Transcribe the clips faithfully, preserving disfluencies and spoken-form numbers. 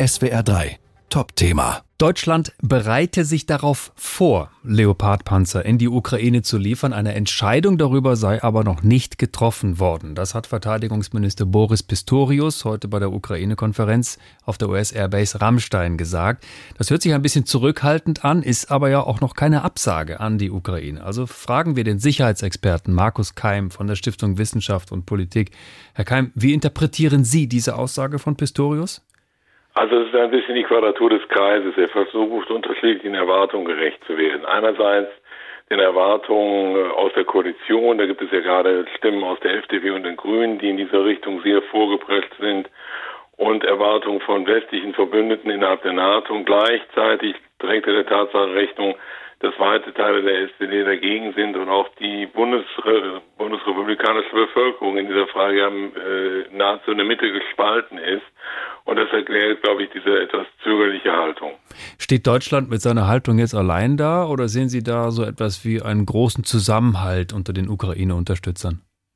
S W R drei Top-Thema. Deutschland bereite sich darauf vor, Leopard-Panzer in die Ukraine zu liefern. Eine Entscheidung darüber sei aber noch nicht getroffen worden. Das hat Verteidigungsminister Boris Pistorius heute bei der Ukraine-Konferenz auf der U S-Airbase Ramstein gesagt. Das hört sich ein bisschen zurückhaltend an, ist aber ja auch noch keine Absage an die Ukraine. Also fragen wir den Sicherheitsexperten Markus Keim von der Stiftung Wissenschaft und Politik. Herr Keim, wie interpretieren Sie diese Aussage von Pistorius? Also es ist ein bisschen die Quadratur des Kreises. Er versucht, unterschiedlichen Erwartungen gerecht zu werden. Einerseits den Erwartungen aus der Koalition, da gibt es ja gerade Stimmen aus der F D P und den Grünen, die in dieser Richtung sehr vorgeprescht sind, und Erwartungen von westlichen Verbündeten innerhalb der NATO. Und gleichzeitig trägt er der Tatsache Rechnung, dass weite Teile der S P D dagegen sind und auch die Bundesre- bundesrepublikanische Bevölkerung in dieser Frage äh, nahezu in der Mitte gespalten ist. Und das erklärt, glaube ich, diese etwas zögerliche Haltung. Steht Deutschland mit seiner Haltung jetzt allein da oder sehen Sie da so etwas wie einen großen Zusammenhalt unter den Ukraine-Unterstützern?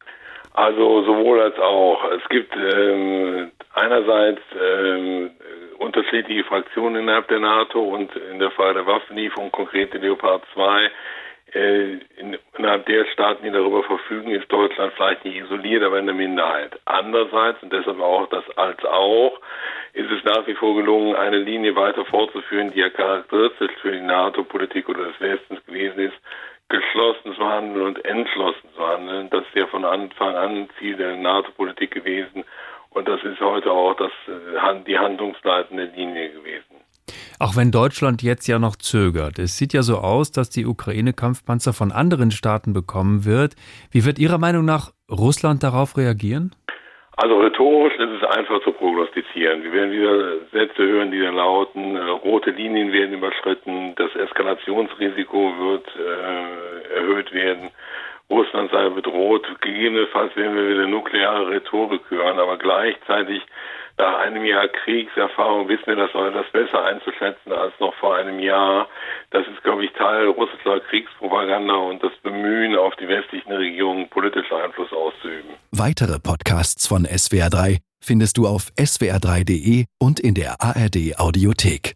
Also sowohl als auch. Es gibt ähm, einerseits ähm, unterschiedliche Fraktionen innerhalb der NATO und in der Frage der Waffenlieferung, konkret die Leopard zwei, äh, in, innerhalb der Staaten, die darüber verfügen, ist Deutschland vielleicht nicht isoliert, aber in der Minderheit. Andererseits, und deshalb auch das als auch, ist es nach wie vor gelungen, eine Linie weiter fortzuführen, die ja charakteristisch für die NATO-Politik oder des Westens gewesen ist, geschlossen zu handeln und entschlossen zu handeln. Das ist ja von Anfang an Ziel der NATO-Politik gewesen. Und das ist heute auch das, die handlungsleitende Linie gewesen. Auch wenn Deutschland jetzt ja noch zögert. Es sieht ja so aus, dass die Ukraine Kampfpanzer von anderen Staaten bekommen wird. Wie wird Ihrer Meinung nach Russland darauf reagieren? Also rhetorisch ist es einfach zu prognostizieren. Wir werden wieder Sätze hören, die dann lauten, äh, rote Linien werden überschritten, das Eskalationsrisiko wird äh, erhöht werden. Russland sei bedroht. Gegebenenfalls werden wir wieder nukleare Rhetorik hören, aber gleichzeitig nach einem Jahr Kriegserfahrung wissen wir das etwas besser einzuschätzen als noch vor einem Jahr. Das ist, glaube ich, Teil russischer Kriegspropaganda und das Bemühen, auf die westlichen Regierungen politischen Einfluss auszuüben. Weitere Podcasts von S W R drei findest du auf S W R drei Punkt de und in der A R D Audiothek.